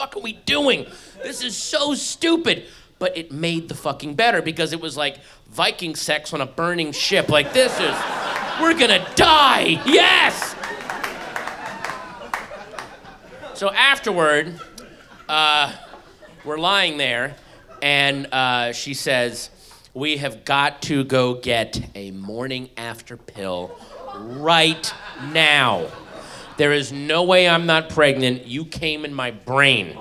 fuck are we doing? This is so stupid. But it made the fucking better because it was like Viking sex on a burning ship. Like, we're gonna die. Yes! So afterward, we're lying there, and she says, we have got to go get a morning after pill right now. There is no way I'm not pregnant. You came in my brain.